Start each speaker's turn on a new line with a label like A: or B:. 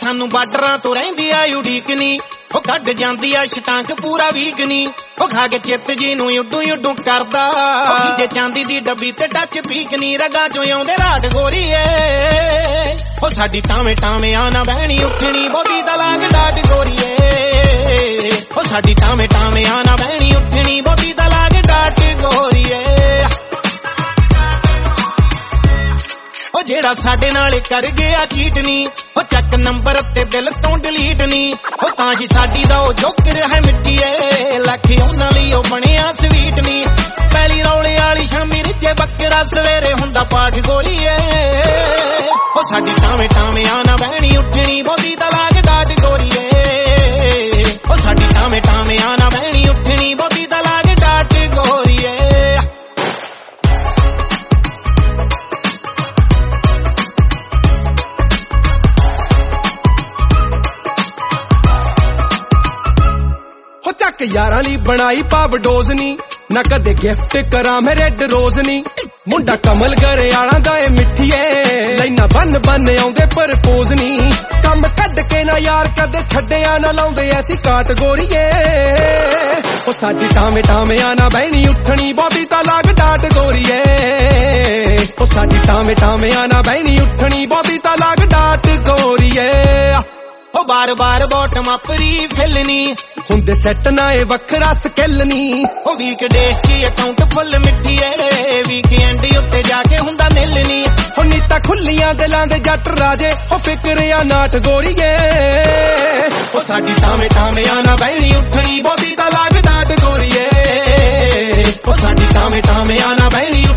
A: ਸਾਨੂੰ ਬਾਰਡਰਾਂ ਤੋਂ ਰਹਿੰਦੀ ਆ ਉਡੀਕ ਨੀ ਉਹ ਕੱਢ ਜਾਂਦੀ ਆ ਸ਼ਟਾਂਕ ਪੂਰਾ ਵੀਕ ਨੀ ਉਹ ਖਾ ਕੇ ਚਿੱਤ ਜੀ ਨੂੰ ਉੱਡੂ ਉੱਡੂ ਕਰਦਾ ਜੇ ਚਾਂਦੀ ਦੀ ਡੱਬੀ ਤੇ ਟੱਚ ਪੀਕ ਨੀ ਰਗਾਂ ਚੋਂ ਆਉਂਦੇ ਰਾਟ ਗੋਰੀਏ ਉਹ ਸਾਡੀ ਟਾਵੇਂ ਟਾਵੇਂ ਆ ਨਾ ਬਹਿਣੀ ਉੱਠਣੀ ਬਹੁਤੀ ਦਾ ਲਾਗ ਡਾਟ ਗੋਰੀਏ ਉਹ ਸਾਡੀ ਟਾਵੇਂ ਟਾਵੇਂ ਆ ਨਾ ਬਹਿਣੀ ਉੱਠਣੀ ਬਹੁਤੀ ਦਾ ਲਾਗ ਡਾਟ ਗੋਰੀਏ ਉਹ ਜਿਹੜਾ ਸਾਡੇ ਨਾਲ ਕਰ ਗਿਆ ਚੀਟ ਨੀ ਉਹ ਚੱਕ ਨੰਬਰ ਤੇ ਦਿਲ ਤੋਂ ਡਿਲੀਟ ਨੀ ਉਹ ਤਾਂ ਜੀ ਸਾਡੀ ਦਾ ਉਹ ਜੋਕਰ ਹੈ ਮਿੱਟੀਏ ਲੱਖ ਉਹਨਾਂ ਲਈ ਉਹ ਬਣਿਆ ਸਵੀਟ ਨੀ ਪਹਿਲੀ ਰੌਲੇ ਵਾਲੀ ਸ਼ਾਮੀ ਰਿੱਜੇ ਬੱਕਰਾ ਸਵੇਰੇ ਹੁੰਦਾ ਪਾਠ ਗੋਰੀਏ ਉਹ ਸਾਡੀ ਟਾਵੇਂ ਟਾਵੇਂ ਆ ਨਾ ਬਹਿਣੀ ਉੱਠਣੀ ਬਹੁਤੀ ਦਾ ਲਾਗ ਡਾਟ ਗੋਰੀਏ ਉਹ ਸਾਡੀ ਟਾਵੇਂ ਟਾਵੇਂ ਆ ਨਾ ਬਹਿਣੀ ਉੱਠਣੀ ਬਹੁਤੀ ਦਾ ਲਾਗ ਡਾਟ ਗੋਰੀਏ
B: ਚੱਕ ਯਾਰਾਂ ਲਈ ਬਣਾਈ ਪਾਵ ਡੋਜ਼ ਨੀ ਨਾ ਕਦੇ ਗਿਫਟ ਕਰਾਂ ਮੈਂ ਰੈੱਡ ਰੋਜ਼ ਨੀ ਮੁੰਡਾ ਕਮਲ ਗਰੇ ਵਾਲਾਂ ਦਾ ਏ ਮਿੱਠੀਏ ਲੈਣਾ ਬੰਨ ਬੰਨ ਆਉਂਦੇ ਪ੍ਰਪੋਜ਼ ਨੀ ਕੰਮ ਕੱਢ ਕੇ ਨਾ ਯਾਰ ਕਦੇ ਛੱਡਿਆ ਨਾ ਲਾਉਂਦੇ ਐਸੀ ਕਾਟਗੋਰੀਏ ਉਹ ਸਾਡੀ ਟਾਵੇਂ ਟਾਵੇਂ ਆ ਨਾ ਬਹਿਣੀ ਉੱਠਣੀ ਬਹੁਤੀ ਤਾਂ ਲਾਗ ਡਾਟ ਗੋਰੀਏ ਉਹ ਸਾਡੀ ਟਾਵੇਂ ਟਾਵੇਂ ਆ ਨਾ ਬਹਿਣੀ ਉੱਠਣੀ ਬਹੁਤੀ ਤਾਂ ਲਾਗ ਡਾਟ ਗੋਰੀਏ
A: ਉਹ ਬਾਰ ਬਾਰ ਬੋਟਮ ਅਪ ਰੀਫਿਲਨੀ
B: ਹੁੰਦੇ ਸੈੱਟ ਨਾ ਇਹ ਵੱਖਰਾ ਸਕਿੱਲ ਨੀ
A: ਉਹ ਵੀਕ ਡੇਸ ਦੀ ਅਕਾਊਂਟ ਫੁੱਲ ਮਿੱਠੀਏ ਵੀਕਐਂਡ ਉੱਤੇ ਜਾ ਕੇ ਹੁੰਦਾ ਮਿਲ ਨੀ
B: ਹੁਣ ਨੀਤਾ ਖੁੱਲੀਆਂ ਦਿਲਾਂ ਦੇ ਜੱਟ ਰਾਜੇ ਉਹ ਫਿਕਰ ਆ ਨਾਟ ਗੋਰੀਏ
A: ਉਹ ਸਾਡੀ ਟਾਵੇਂ ਟਾਵੇਂ ਆ ਨਾ ਬਹਿਣੀ ਉੱਠਣੀ ਬਹੁਤੀ ਤਾਂ ਲਾਗ ਡਾਟ ਗੋਰੀਏ ਉਹ ਸਾਡੀ ਟਾਵੇਂ ਟਾਵੇਂ ਆ ਨਾ ਬਹਿਣੀ